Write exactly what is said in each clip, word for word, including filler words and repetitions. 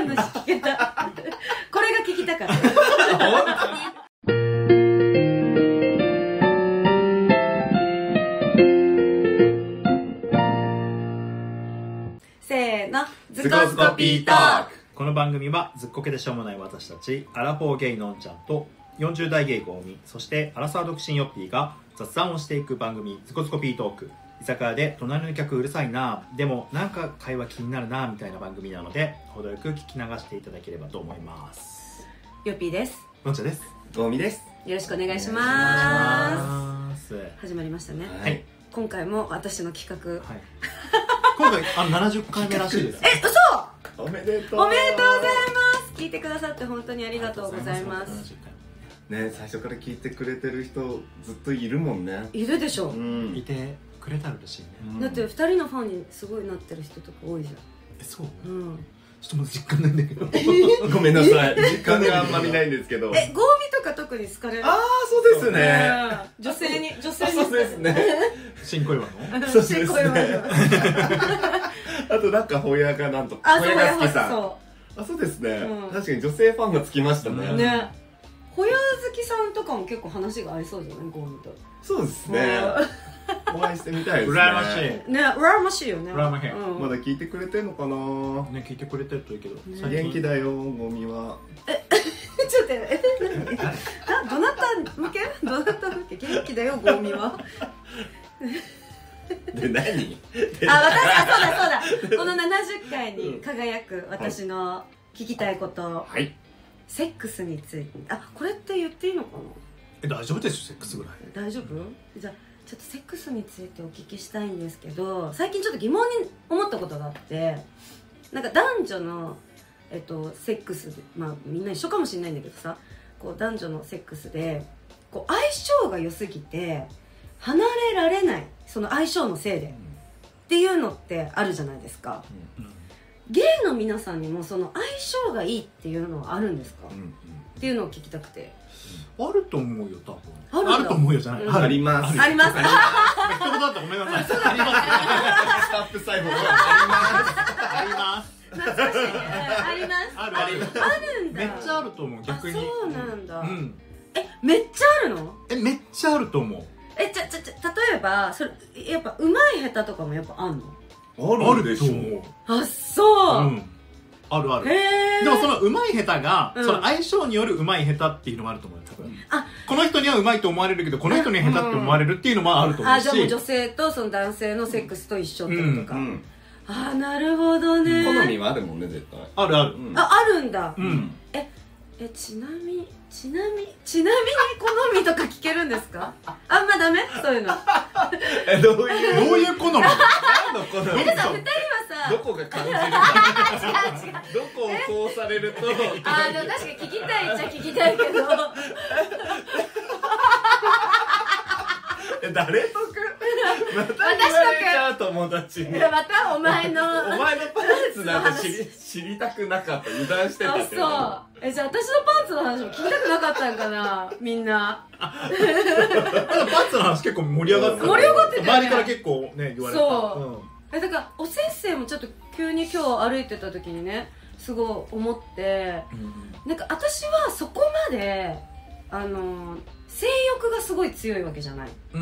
話聞けたこれが聞きたかったせーの、ズコズコピートーク。 この番組はずっこけでしょうもない私たちアラフォーゲイのんちゃんとよんじゅう代ゲイゴーミ、そしてアラサー独身ヨッピーが雑談をしていく番組、ズコズコピートーク。居酒屋で隣の客うるさいな、でもなんか会話気になるなみたいな番組なので、程よく聞き流していただければと思います。 ヨッピーです。 のんちゃんです。 ゴーミです。 よろしくお願いします。始まりましたね。 はい。 今回も私の企画。はい。 今回あななじゅっかいめらしいです。 え、嘘？ おめでとう。 おめでとうございます。聞いてくださって本当にありがとうございます。 ね、最初から聞いてくれてる人ずっといるもんね。 いるでしょ。 うん。 いてくれたら嬉しいね。 だってふたりのファンにすごいなってる人とか多いじゃん。 え、そう？ うん。 ちょっとまだ実感ないんだけど。 ごめんなさい。実感があんまりないんですけど。 え、ゴーミとか特に好かれる？ ああ、そうですね。 女性に女性に。 そうですね。 新小岩の？ そうですね。あとなんかホヤがなんとか。ホヤが好きさん。あ、そうですね。確かに女性ファンがつきましたね。 ね。ホヤ好きさんとかも結構話が合いそうじゃない？ゴーミと。 そうですね。お会いしてみたいですね。 羨ましい。 ね、羨ましいよね。 羨ましい。 まだ聞いてくれてんのかな。 ね、聞いてくれてるといいけど。 元気だよ、ゴミは。 え、ちょっとえ、な、どなた向け？どなた向け？元気だよ、ゴミは。 で、何？ あ、私、あ、そうだそうだ。このななじゅっかいに輝く私の聞きたいこと。 はい。 セックスについて。あ、これって言っていいのかな？ え、大丈夫ですよ、セックスぐらい。 大丈夫？じゃあちょっとセックスについてお聞きしたいんですけど、最近ちょっと疑問に思ったことがあって、なんか男女の、えっと、セックスで、まあみんな一緒かもしれないんだけどさ、こう男女のセックスでこう相性が良すぎて離れられない、その相性のせいで、うん、っていうのってあるじゃないですか、うんうん、ゲイの皆さんにもその相性がいいっていうのはあるんですか、うんうん、っていうのを聞きたくて。 あると思うよ、多分。 あるあると思うよじゃない。 うん、あります。 あります。 一言だったごめんなさい。あります。 スタッフ細胞あります。 懐かしい。あります。 あるある。 あるんだ。 めっちゃあると思う、逆に。 そうなんだ。 うん。 え、めっちゃあるの？ え、めっちゃあると思う。 え、ちゃちゃちゃ例えばそれやっぱ上手い下手とかもやっぱあんの？ あるでしょ。 あ、そう。 あるある。でもその上手い下手が、うん、その相性による上手い下手っていうのもあると思うよ、多分。あ、この人には上手いと思われるけどこの人には下手って思われるっていうのもあると思うし、 あ、じゃあもう女性とその男性のセックスと一緒ってことか、うんうん、あ、なるほどね。 好みはあるもんね、絶対。 あるある、 うん、あ、あるんだ、 うん、 ええ、ちなみちなみちなみに好みとか聞けるんですか？あんまダメ？そういうの。 え、どういうどういう好み？ 何の好み？ え、でさ、二人はさ、 どこが感じるか。 違う違う。 どこをこうされると。 あ、でも確かに聞きたいっちゃ聞きたいけど。 え、誰とく？また言われちゃう友達に。 またお前のお前のパンツなんか知り知りたくなかった。油断してたって。 あ、そう。え、じゃあ私のパンツの話も聞きたくなかったんかな、みんな。 パンツの話結構盛り上がってた。 盛り上がってたよね。 周りから結構ね、言われた。 そう。え、だからおせっせいもちょっと急に今日歩いてた時にね、すごい思って、なんか私はそこまであの性欲がすごい強いわけじゃない。 うんうん、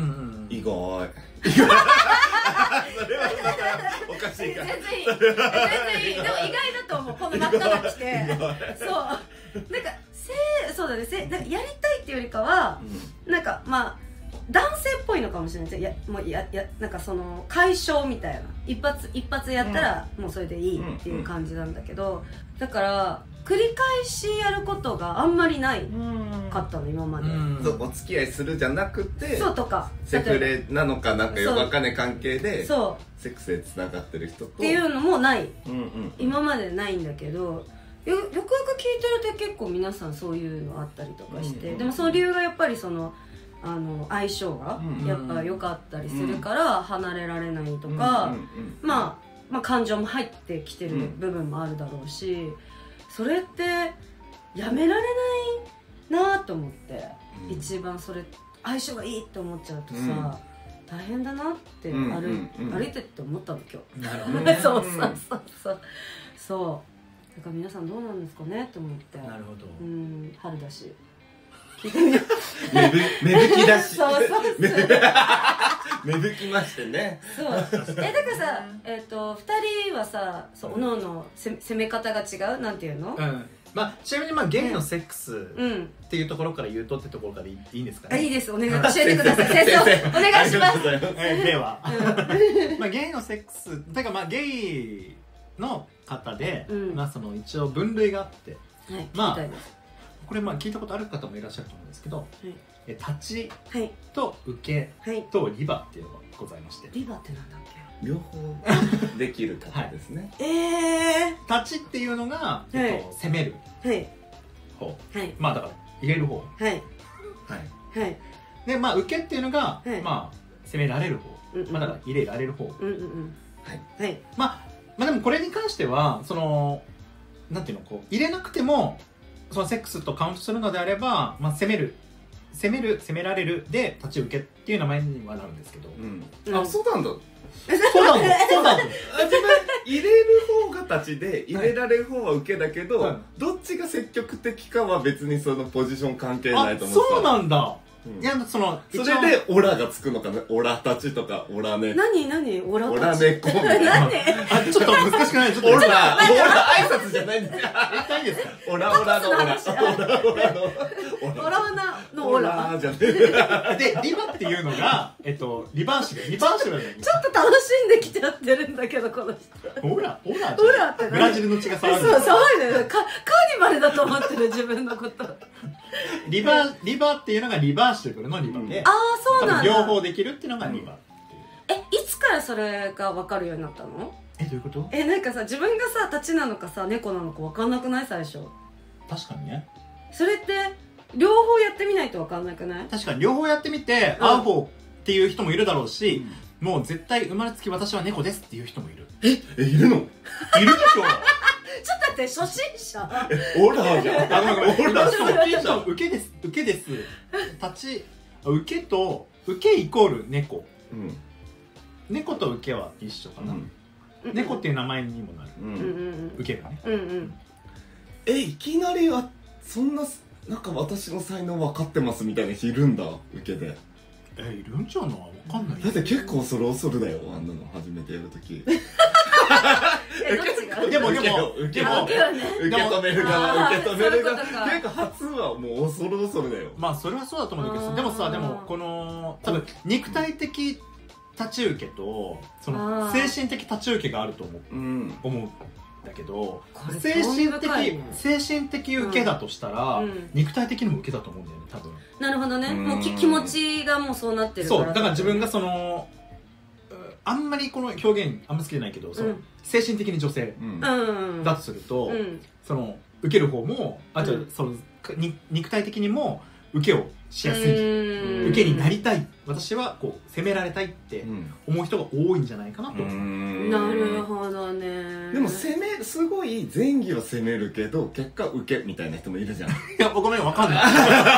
意外。それはまたおかしいから。 全然いい。全然いい。でも意外だと思う。この真っ赤が来て。そう。なんか性、そうだね。性、なんかやりたいっていうよりかは、うん、なんかまあ男性っぽいのかもしれないです。や、もうややなんかその解消みたいな。一発一発やったらもうそれでいいっていう感じなんだけど、だから繰り返しやることがあんまりないかったの今まで。 そうお付き合いするじゃなくて、 そうとかセフレなのかなんかよくわかんない関係でそうセックスでつながってる人とっていうのもない、うんうん、今までないんだけど、よよくよく聞いてると結構皆さんそういうのあったりとかして、うんうん、でもその理由がやっぱりそのあの相性がやっぱ良かったりするから離れられないとか、まあまあ感情も入ってきてる部分もあるだろうし、それってやめられないなと思って、うん、一番それ相性がいいって思っちゃうとさ、うん、大変だなって歩い、うんうんうん、歩いてって思ったの今日。 なるほどね。 そうそうそうそうそう。 だから皆さんどうなんですかねと思って。 なるほど。 うん、春だし聞いてみよう。 芽吹きだしそうそうそう芽吹きましてね。 そう。え、だからさ、えっと、二人はさ、そう、おのおの攻め方が違うなんていうの？ うん。まあ、ちなみにまあ、ゲイのセックスっていうところから言うとってところからいいんですかね？ いいです、お願い、教えてください。先生、お願いします。 では、まあ、ゲイのセックス、てかまあ、ゲイの方で、まあ、その一応分類があって、まあ、これまあ聞いたことある方もいらっしゃると思うんですけど、立ちと受けとリバっていうのがございまして。 リバってなんだっけ？ 両方できる方ですね。 ええ。 立ちっていうのが攻める方。まあだから入れる方。はい。はい。でまあ受けっていうのがまあ攻められる方。まあだから入れられる方。はい。はい。まあまあでもこれに関してはそのなんていうのこう入れなくてもそのセックスとカウントするのであれば、まあ、攻める攻める攻められるで立ち受けっていう名前にはなるんですけど、 うん、あ、そうなんだ。 そうなんだ。そうなんだ。 自分入れる方が立ちで入れられる方は受けだけど、はい、どっちが積極的かは別にそのポジション関係ないと思ってた。 そうなんだ。 うん、 いやそのそれでオラがつくのかね。オラ立ちとかオラね。 何何オラオラ猫みたいな。 何？ あちょっと難しくない。ちょっとオラオラ挨拶じゃないんですよ。 え何ですか？ オラオラのオラオラオラのオラオラのオラじゃね。 でリバっていうのがえっとリバーシブルリバーシブル。 ちょっと楽しんできちゃってるんだけどこの人。 オラオラオラってブラジルの血が騒いでる。 そう騒いでる。カカーニバルだと思ってる自分のこと。 リバーリバーっていうのがリバーシブルのリバで。 ああそうなんだ。 両方できるっていうのがリバっていう。 えいつからそれが分かるようになったの？ えどういうこと？ えなんかさ自分がさ立ちなのかさ猫なのか分かんなくない最初？ 確かにね。 それって両方やってみないと分かんなくない？ 確かに両方やってみて、うん、合う方っていう人もいるだろうし、うん、もう絶対生まれつき私は猫ですっていう人もいる。 ええいるの？いるでしょ。 ちょっと待って初心者。 オラじゃん。あごめんごめん。オラそう受けです受けです。立ち受けと受けイコール猫。うん、猫と受けは一緒かな。うん、猫っていう名前にもなる。うん、受けがね。うんうん、 えいきなりはそんななんか私の才能分かってますみたいな人いるんだ受けで。 えいるんじゃない？分かんない。 だって結構恐る恐るだよあんなの初めてやるとき。 でもでも受け止める側受け止める側結構初はもう恐る恐るだよ。 まあそれはそうだと思うんだけどでもさでもこの多分肉体的立ち受けとその精神的立ち受けがあると思う思うんだけど精神的精神的受けだとしたら肉体的にも受けだと思うんだよね多分。 なるほどね。もう気持ちがもうそうなってるから。 そうだから自分がそのあんまりこの表現あんま好きじゃないけど、その精神的に女性だとすると、その受ける方もあとその肉体的にも受けをしやすい、受けになりたい、私はこう責められたいって思う人が多いんじゃないかなと。 なるほどね。 でも責めすごい前儀は責めるけど結果受けみたいな人もいるじゃん。いやごめんわかんない。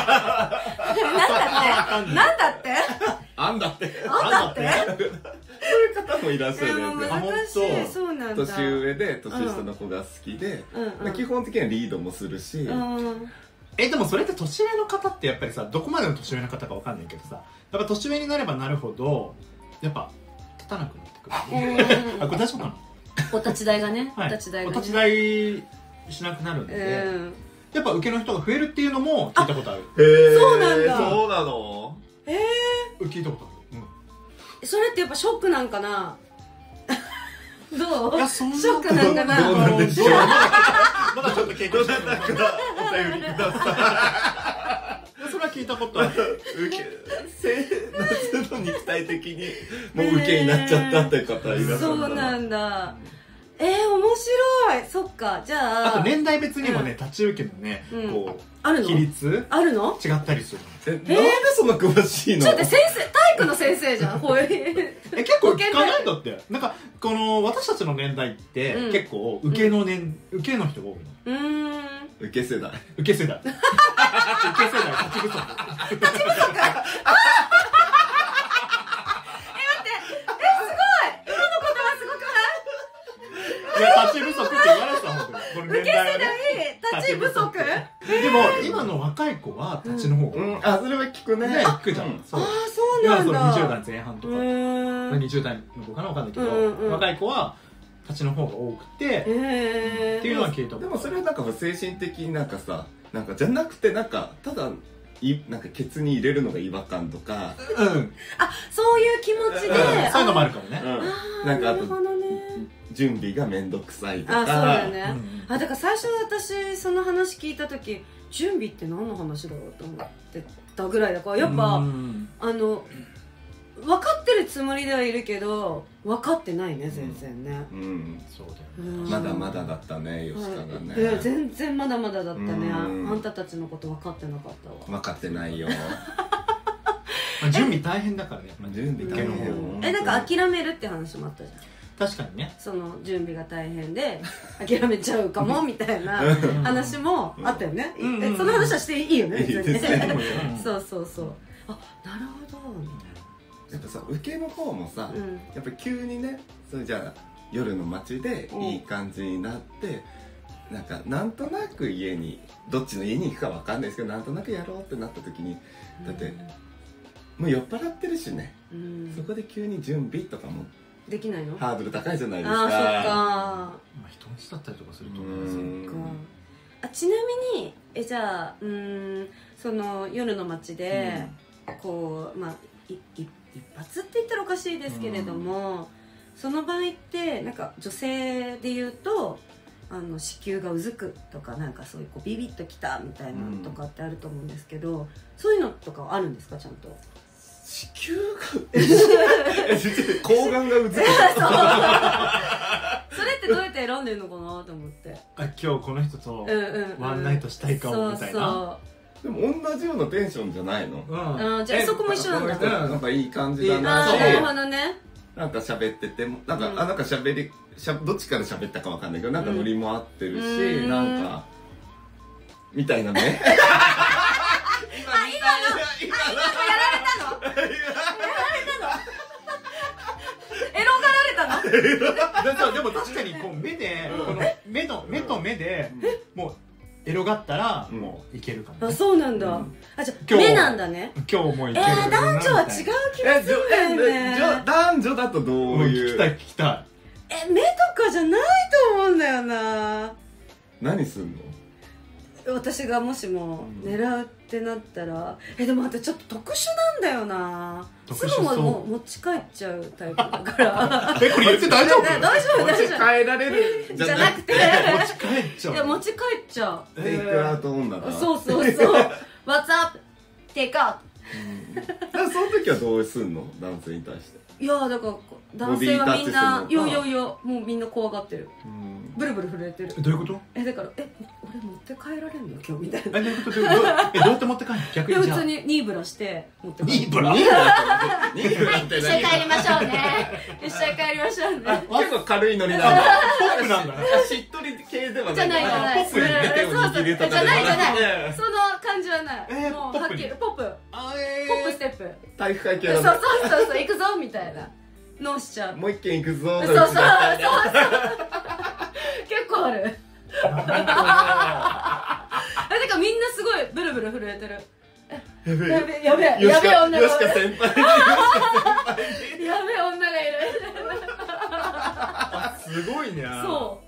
なんだって？ あんだってあんだってそういう方もいらっしゃるんですよ。私そうなんだ。 年上で年下の子が好きで、基本的にはリードもするし。 えでもそれって年上の方ってやっぱりさどこまでの年上の方かわかんないけどさやっぱ年上になればなるほどやっぱ立たなくなってくる。あこれ大丈夫かな？ お立ち台がね。 お立ち台がね。お立ち台しなくなるんでやっぱ受けの人が増えるっていうのも聞いたことある。 へえそうなんだ。 そうなの？ ええ聞いたことある。それってやっぱショックなんかな？どう？ いやそんなショックなんかな？ どうなんでしょう。 まだちょっと経験してないからお便りください。それは聞いたことある。 受け夏の肉体的にもう受けになっちゃったって方いらっしゃる。 そうなんだ。えー、面白い。そっか。じゃああと年代別にもね立ち受けのねこうあるの？ 比率あるの？ 違ったりする。 えなんでそんな詳しいの？ ちょっと先生体育の先生じゃん。こういうえ結構聞かないんだって。なんかこの私たちの年代って結構受けの年受けの人が多いの。 うーん。 受け世代。 受け世代。受け世代立ち不足。立ち不足。 え待って。えすごい。今の言葉すごくない？ いや立ち不足って言われてた本当に。これ受け世代立ち不足。 でも今の若い子は立ちの方が、 あ、それは聞くね。 聞くじゃん。 ああ、そうなんだ。 にじゅう代前半とかにじゅう代の子かな、わかんないけど、若い子は立ちの方が多くてっていうのは聞いた。 でもそれはなんか精神的になんかさ、なんかじゃなくて、なんかただいなんかケツに入れるのが違和感とか、 うん、 あ、そういう気持ちで、 そういうのもあるかもね。 なんかあと準備がめんどくさいとか。 あ、そうだよね。あ、だから最初私その話聞いた時、準備って何の話だろうと思ってたぐらいだから、やっぱあの分かってるつもりではいるけど分かってないね、全然ね。 うん、そうだよね。まだまだだったね、吉川がね。 いや、全然まだまだだったね。あんたたちのこと分かってなかったわ。 分かってないよ。 準備大変だからね。 準備大変。 え、なんか諦めるって話もあったじゃん。 確かにね。 その準備が大変で諦めちゃうかもみたいな話もあったよね。その話はしていいよね。そうそうそう。あ、なるほどみたいな。 やっぱさ、受けの方もさ、やっぱ急にね、それじゃあ夜の街でいい感じになって、なんかなんとなく家に、どっちの家に行くかわかんないですけど、なんとなくやろうってなった時に、だってもう酔っ払ってるしね、そこで急に準備とかもできないの？ ハードル高いじゃないですか。 ああ、そっか。 まあ人んちだったりとかするとね。そっか。あ、ちなみにえじゃあ、うん、その夜の街で、うん、こうまあいい一発って言ったらおかしいですけれども、うん、その場合ってなんか女性で言うとあの子宮がうずくとか、なんかそういうこうビビッときたみたいなのとかってあると思うんですけど、うん、そういうのとかはあるんですか、ちゃんと？ 子宮が睾丸がうずくそれってどうやって選んでるのかなと思って、 あ、今日この人とワンナイトしたいかもみたいな。 でも同じようなテンションじゃないの？ うん、じゃあそこも一緒なんだ。 なんかいい感じだなし、 なるほどね。 なんか喋っててもなんか、うん、あ、なんか喋りしゃどっちから喋ったかわかんないけど、なんかノリも合ってるし、うん、なんかみたいなね。 あ、今の今のやられたの？やられたの？エロがられたの？ でも確かにこう目で、この目の目と目でもうエロがったらもういけるかも。 あ、そうなんだ。あ、じゃあ目なんだね。 今日もいける。 えー、男女は違う気がするんだよね。 男女だとどういう？ 聞きたい聞きたい。 え、目とかじゃないと思うんだよな。 何すんの？ 私がもしも狙うってなったら、え、でもあとちょっと特殊なんだよな。すぐもも持ち帰っちゃうタイプだから。 え、これ言って大丈夫？ 大丈夫、大丈夫。 持ち帰られるじゃなくて、 持ち帰っちゃう。 いや、持ち帰っちゃう。 テイクアウト女だ。 そうそうそう。What's up? テイクアウト。その時はどうすんの？男性に対して。 いや、だから男性はみんな、いやいやいや、もうみんな怖がってる。ブルブル震えてる。 どういうこと？ え、だからえ、俺持って帰られんの今日みたいな。 え、どういうこと？どうやって持って帰るの？逆にじゃあ。 普通にニーブラして持って帰る。 ニーブラ？ ニーブラって一緒に帰りましょうね。一緒に帰りましょうね。 結構軽いノリなんだ。 ポップなんだ。 しっとり系ではない。 じゃないじゃない。 ポップに手を握るとか。 じゃないじゃない。その感じはない。もうはっきりポップ。ポップステップ。 体育会系そうそうそうそう、行くぞみたいな。ノーしちゃう。 もう一軒行くぞ。 そうそうそうそう。結構ある。だからみんなすごいブルブル震えてる。やべえやべえやべえ女がいる。 よしか先輩。 やべえ女がいる。 すごいね。 そう。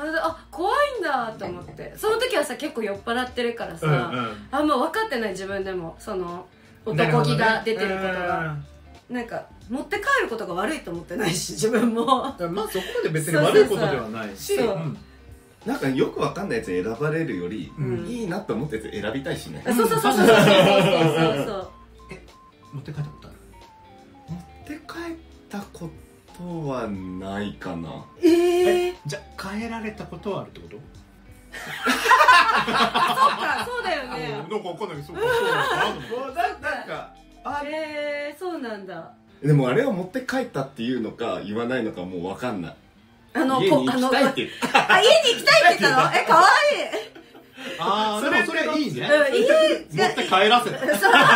あ、怖いんだと思って。その時はさ、結構酔っ払ってるからさ、あんま分かってない自分でも、その男気が出てることが。なんか持って帰ることが悪いと思ってないし、自分もまあそこまで別に悪いことではないし、 なんかよくわかんないやつ選ばれるより、いいなと思ったやつ選びたいしね。 そうそうそうそうそうそうそう。え、 持って帰ったことある？ 持って帰ったことはないかな。 ええ、 じゃあ変えられたことはあるってこと？ あ、そっか、そうだよね。 なんかわかんないけど、そうかそうなのかなと思って。 なんかえー、そうなんだ。 でもあれを持って帰ったっていうのか言わないのかもう分かんない。 あの家に行きたいって言った。 あ、家に行きたいって言ったの？え、かわいい。 あー、でもそれいいね。 うん、いい。 持って帰らせた。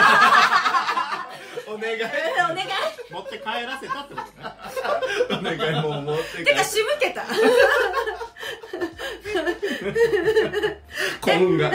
お願い。 お願い。 持って帰らせたってことね。 お願い、もう持って帰。 てか、仕向けた。 コンがコンがお願い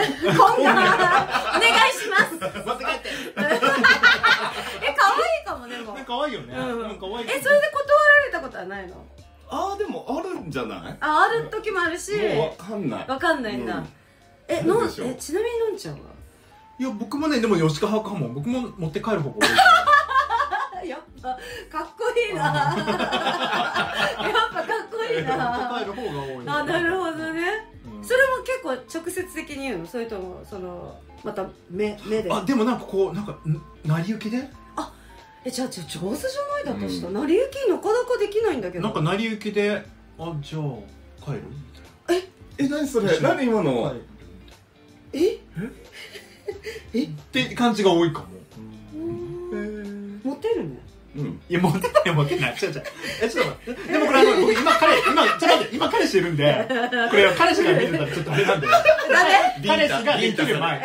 します持って帰ってえ、可愛いかもでも可愛いよね。 うん可愛い。 え、それで断られたことはないの？ あーでもあるんじゃない？ あ、ある時もあるし、 もうわかんないわかんないんだ、 うんえ、のどうでしょうえ、ちなみにのんちゃんはいや僕もねでも吉川派かも。僕も持って帰る方が多い。 やっぱかっこいいなやっぱかっこいいな持って帰る方が多い。 あ、なるほどね、 うんそれも結構直接的に言うの？それともそのまた目目で？ あ、でもなんかこうなんか成り行きで？ え、じゃあじゃあ上手じゃないだとした、 うん成り行きなかなかできないんだけど。 なんか成り行きで、あ、じゃあ帰るみたいな。 え、何それ？何今の？ ええって感じが多いかも。 モテるね。 うん。 いや、モテないモテない。違う違う。え、ちょっと待って。でもこれあの、僕今彼、今、ちょっと待って、今彼氏いるんで、これ彼氏が見てたらちょっとあれなんで。 ダメ？ 彼氏ができる前。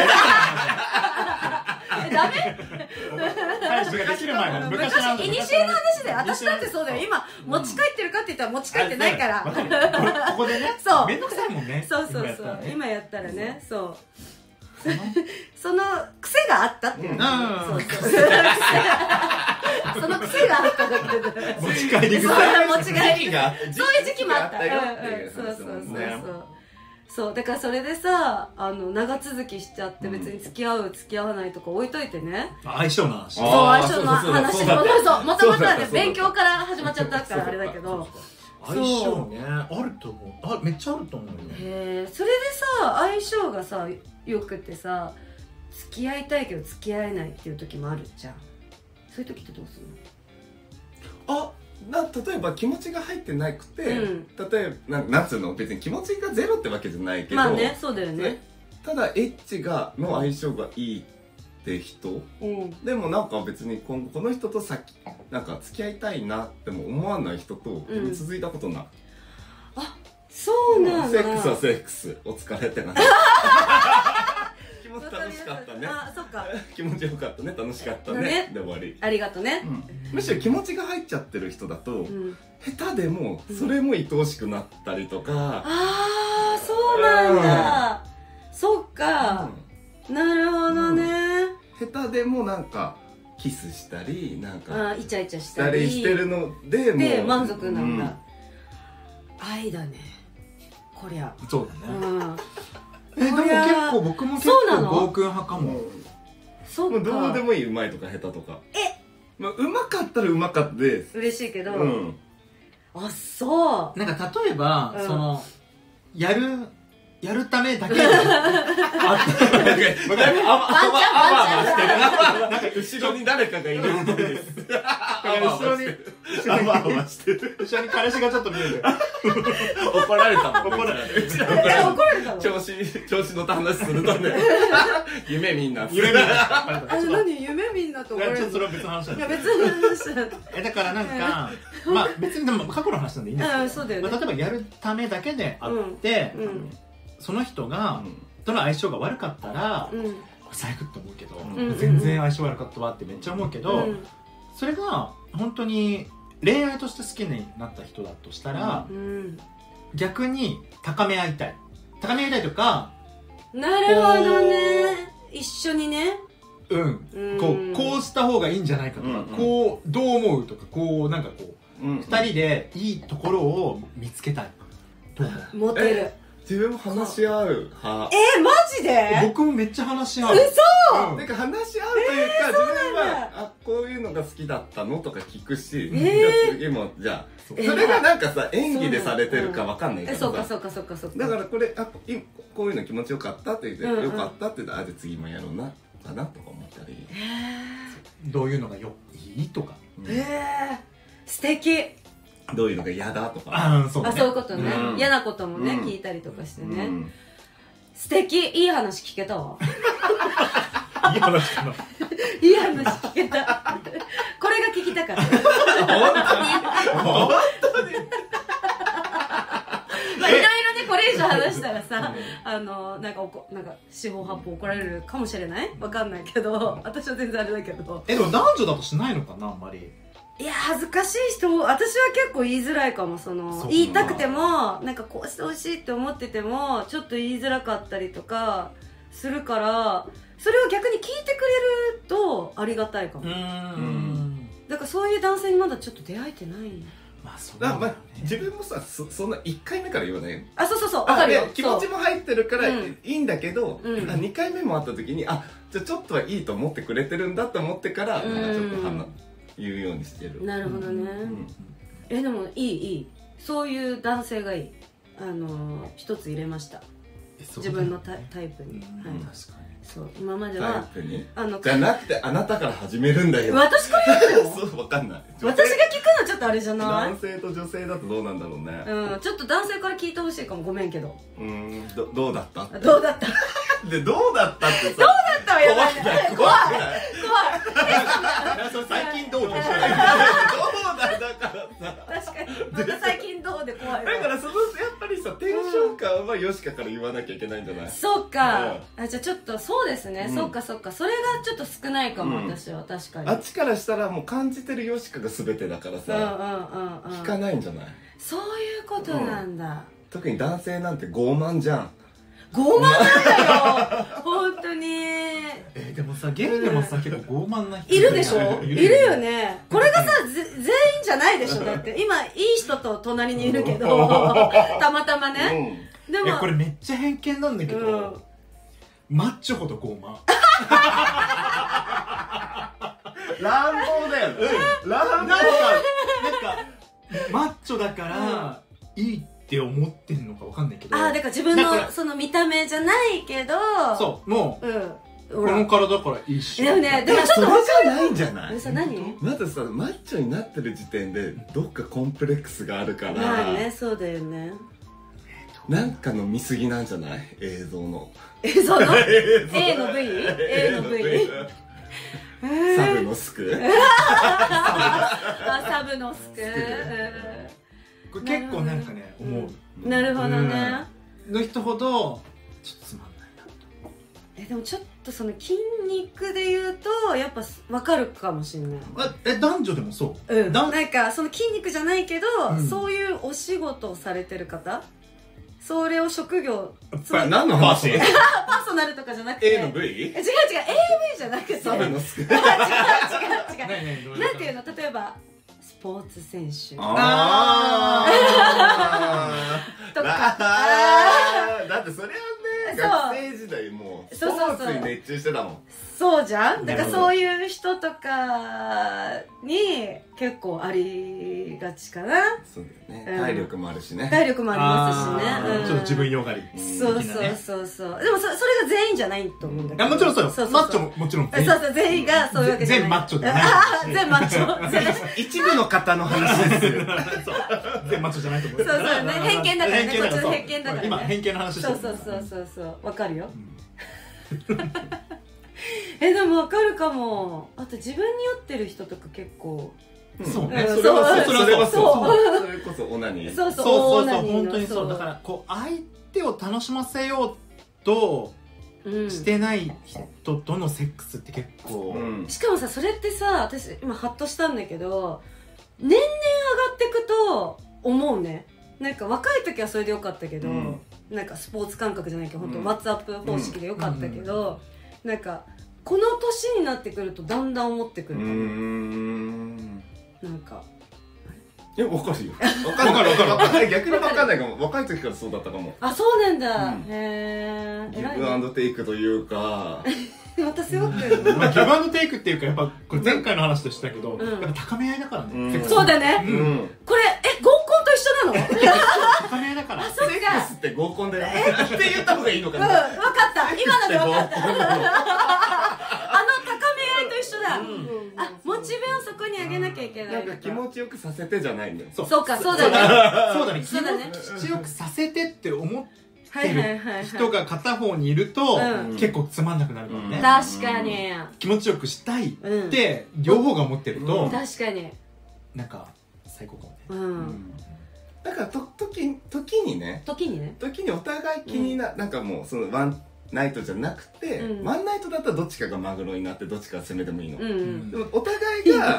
え、ダメ？ 彼氏ができる前の昔の昔、いにしえの話で、私だってそうだよ。今、持ち帰ってるかって言ったら持ち帰ってないから。 わかるここでね、 そうめんどくさいもんね。 そうそうそう今やったら。ね今やったらね、そう。その癖があったっていう。 うんそうそう。その癖があっただけで。 持ち帰りそう癖。 持ち帰りがそういう時期もあった。 ようんっていううん、そうそうそう話だもんねそう。そうだからそれでさ、あの長続きしちゃって別に付き合う付き合わないとか置いといてね。 相性の話。 そうあー相性のそうそうそう話もそうだったそうもともとはねそうだったそうだった勉強から始まっちゃったからあれだけど。 相性ね、あると思う。あ、めっちゃあると思うよ。 へえ、それでさ相性がさよくてさ付き合いたいけど付き合えないっていう時もあるじゃん。そういう時ってどうするの？ あ、な例えば気持ちが入ってなくて、 うん例えばななんつうの、別に気持ちがゼロってわけじゃないけど、 まあね、そうだよね。 ただエッチがの相性がいいって人、 うん。 でもなんか別に今後この人と先なんか付き合いたいなっても思わない人とうん続いたことない、 そうなんだ。 セックスはセックスお疲れって感じ気持ち楽しかったね、 あ、そっか。 気持ちよかったね、楽しかったねねで終わり、 ありがとね。 むしろ気持ちが入っちゃってる人だと、 うん。 下手でもそれも愛おしくなったりとか、 ああ、そうなんだ。そっか。なるほどね。 下手でもなんかキスしたりなんかあーイチャイチャししたたりりしてるのでもうで満足なんだ。 うん愛だね。こりゃ。 そうだね。 うん。 え、でも結構僕も結そうなの構暴君派かも。 そっか。 もうどうでもいい、うまいとか下手とかえまあ、うまかったらうまかったです嬉しいけど。 うんあ、そう。 なんか例えば、 うんそのやるやるためだけであなんかあわあわあわしてるなんか後ろに誰かがいるみたいです後ろにあわあわしてる後ろに彼氏がちょっと見える。 怒られたもん怒られうちらえ、怒られたの？ 調子調子乗った話するとね夢みんな夢見る。 あれ何夢みんなと怒られるの？ ちょっとそれは別の話なんいやで別の話だ。 えだからなんかまあ別にでも過去の話なんでいいんですけど、 うん、そうだよね。 まあ、例えばやるためだけであって、 うん。 その人がとの相性が悪かったら、 うん。 これ最悪って思うけど、 うん全然相性悪かったわってめっちゃ思うけど、 うんそれが本当に恋愛として好きになった人だとしたら、 うん。 逆に高め合いたい高め合いたいとか、 なるほどね。一緒にね。 うんうんこうこうした方がいいんじゃないかとか、 うんうんこうどう思うとかこうなんかこううんふたりでいいところを見つけたいと思う。 モテる。 自分も話し合う派え、マジで？ 僕もめっちゃ話し合う。 嘘うんなんか話し合うというか、自分そうなんはあこういうのが好きだったのとか聞くし、 えーじゃあ次もじゃあそえーれがなんかさ演技でされてるかわかんないかえ、 らさ、 そうかそうかそうかそうか。 だからこれあいこういうの気持ちよかったって言って、 うんうんよかったって言ってあじゃあ次もやろうなかなとか思ったり、 どういうのがよいいとか。 うんへえ、素敵。 どういうのが嫌だとか、 ああそうだあ、 ね。 そういうことね。 うん嫌なこともね、 うん聞いたりとかしてね。 うん素敵。いい話聞けたわ。 いい話かな。 いい話聞けた。これが聞きたかった。 本まあいろいろね、これ以上話したらさ、あのなんかおこなんか四方八方怒られるかもしれない。わかんないけど、私は全然あれだけど。 えでも男女だとしないのかなあんまり。 いや恥ずかしい人私は結構言いづらいかも。その言いたくてもなんかこうしてほしいって思っててもちょっと言いづらかったりとかするから、それを逆に聞いてくれるとありがたいかも。うんだからそういう男性にまだちょっと出会えてない。 まあそうだね、まあ、自分もさ そ, そんないっかいめから言わないよ。 あそうそうそう分かるよ。 気持ちも入ってるからいいんだけど、 うん、 あにかいめもあった時にあじゃあちょっとはいいと思ってくれてるんだと思ってから、うん、なんかちょっと話言うようにしてる。 なるほどね、うん、えでもいいいいそういう男性がいい。あの一つ入れました自分の タ, タイプに、はい、確かにそう今まではタイプにあのじゃなくてあなたから始めるんだよ。 私から言うのそう分かんない。 私が聞くのちょっとあれじゃない。 男性と女性だとどうなんだろうね。 うんちょっと男性から聞いてほしいかも。ごめんけどうんどどうだったどうだったでどうだったってさどうだったはやばいね。怖い怖い怖い最近どうでしょう。どうだだからさ確かにまた最近どうで怖い。 だからそのやっぱりさテンション感はヨシカから言わなきゃいけないんじゃない。 そうか、うん、あじゃあちょっとそうですね、うん、そっかそっかそれがちょっと少ないかも、うん、私は確かに。 あっちからしたらもう感じてるヨシカが全てだからさ、うんうんうんうん、聞かないんじゃない。 そういうことなんだ、うん、 特に男性なんて傲慢じゃん。 傲慢なんだよ本当に。 えー、でもさゲイでもさ、うん、結構傲慢な人いるでしょいるよね。これがさ全員じゃないでしょ。だって今いい人と隣にいるけどたまたまね、 うん、でもこれめっちゃ偏見なんだけど、うん、マッチョほど傲慢乱暴だよね、うん、乱暴だ。なんかマッチョだから、うん、いいって思ってんのかわかんないけど、 ああだから自分のその見た目じゃないけど、 そうもう、うん、この体からいいし。 でもねでもちょっとそれじゃないんじゃない。 さ何まずさマッチョになってる時点でどっかコンプレックスがあるから。 まあねそうだよね。 なんかの見過ぎなんじゃない。映像の映像の A の V?A の V? サブのスクあサブのスクこれ結構なんかね思う。なるほどね。 の人ほどちょっとつまんないなと。 えでもちょっとその筋肉で言うとやっぱ分かるかもしれない。 え男女でもそう。 うん。なんかその筋肉じゃないけど、うん、そういうお仕事をされてる方、それを職業。 何の話？ パーソナルとかじゃなくて。 A の V？ 違う違うエーブイ じゃなくて。 サブのスク。違う違う違う。なんていうの例えば。スポーツ選手。 ああ。とか。だってそれはね、学生時代もうスポーツに熱中してたもん。 そうじゃん。だからそういう人とかに結構ありがちかな。 そうだよね。体力もあるしね。 体力もありますしね。 ちょっと自分よがり。 そうそうそうそう。でもそれが全員じゃないと思うんだけど。 もちろんそうよ。マッチョももちろん。 そうそう全員がそういうわけじゃない。 全マッチョでない。 全マッチョ。 一部の方の話ですよ。 全マッチョじゃないと思う。 そうそうね。偏見だからね。こっちの偏見だからね。 今偏見の話してる。 そうそうそうそうそうわかるよ。えでもわかるかも。あと自分に酔ってる人とか結構。 そうね。 それはそう。それはそう。それこそオナニー。 そうそうそうそう本当にそう。だからこう相手を楽しませようとしてない人とのセックスって結構。 しかもさそれってさ私今ハッとしたんだけど年々上がってくと思うね。なんか若い時はそれでよかったけど、なんかスポーツ感覚じゃないけど本当ワッツアップ方式でよかったけど、なんかこの年になってくるとだんだん思ってくるかも。なんかいや分かるよ。分かる分かる。逆に分かんないかも。若い時からそうだったかも。 あそうなんだ。へえ。 ギブアンドテイクというか。 また背負ってる。 まあギブアンドテイクっていうかやっぱこれ前回の話としたけど、やっぱ高め合いだからね。 そうだね。これえ合コンと一緒なの？ 高め合いだから。 セックスって合コンでって言った方がいいのかな。 うん分かった。今ので分かった。あの高め合いと一緒だ。あモチベをそこに上げなきゃいけない。 なんか気持ちよくさせてじゃないんだよ。 そうかそうだね。 そうだね。気持ちよくさせてって思って。人が片方にいると結構つまんなくなるからね。 確かに気持ちよくしたいって両方が思ってると確かになんか最高かもね。 だからと時時にね時にね時にお互い気にななんかもうそのワンナイトじゃなくてワンナイトだったらどっちかがマグロになってどっちかが攻めでもいいの。でもお互いが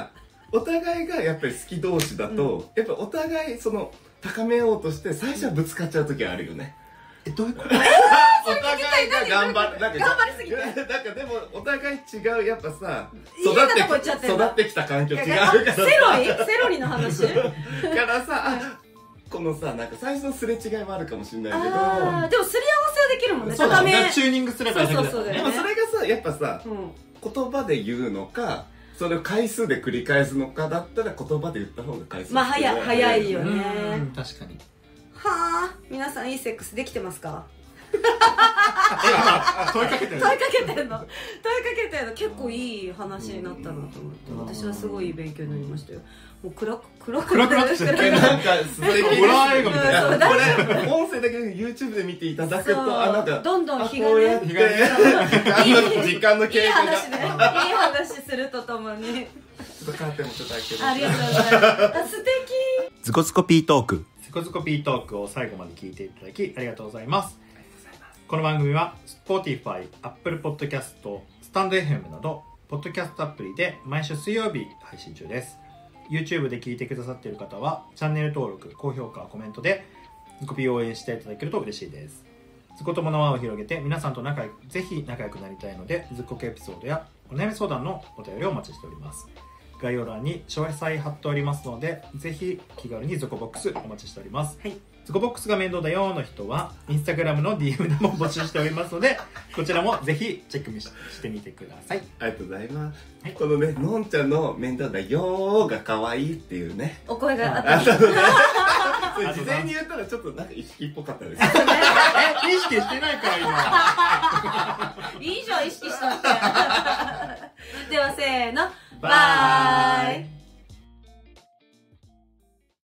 お互いがやっぱり好き同士だと、うん、やっぱお互いその高めようとして最初はぶつかっちゃう時あるよね。 え、どういうこと？ お互いが頑張る、なんか頑張りすぎて、 なんかでもお互い違う、やっぱさ、 育って育ってきた環境違うから、 セロリセロリの話からさ、あ、このさ、なんか最初のすれ違いもあるかもしれないけど、 あでもすり合わせはできるもんね。 そうだね、チューニングすればいいだけだ。 そうそうそう、 でもそれがさ、やっぱさ、うん、言葉で言うのかそれを回数で繰り返すのかだったら言葉で言った方が回数まあ早い早いよね。 確かに。 はあ、皆さんいいセックスできてますか？ え、今問いかけてる問いかけてるの問いかけてるの。結構いい話になったなと思って、私はすごいいい勉強になりましたよ。もう暗く暗く暗くなってきてる。 なんか素敵です。 ホラー映画みたいな。 これ音声だけで YouTube で見ていただくと、あ、なんかどんどん日がね、 日がね、時間の経過がいい話ね、いい話するとともに。 ちょっとカーテンもちょっと開けて。 ありがとうございます。素敵。 ズコズコピートーク。ズコズコピートークを最後まで聞いていただきありがとうございます。この番組は Spotify、Apple Podcast、スタンドエフエム などポッドキャストアプリで毎週水曜日配信中です。 YouTube で聞いてくださっている方はチャンネル登録、高評価、コメントでズコピーを応援していただけると嬉しいです。ズコ友の輪を広げて皆さんと仲良くぜひ仲良くなりたいので、ズコ系エピソードやお悩み相談のお便りをお待ちしております。概要欄に詳細貼っておりますので、ぜひ気軽にズコボックスお待ちしております。はい、ズコボックスが面倒だよの人はインスタグラムの ディーエム でも募集しておりますので、こちらもぜひチェックしてみてください。 ありがとうございます。はい、このね、のんちゃんの面倒だよが可愛いっていうね、 お声があったので、事前に言ったらちょっとなんか意識っぽかったです。 え、意識してないから今。いいじゃん、意識したって。ではせーの、バイ。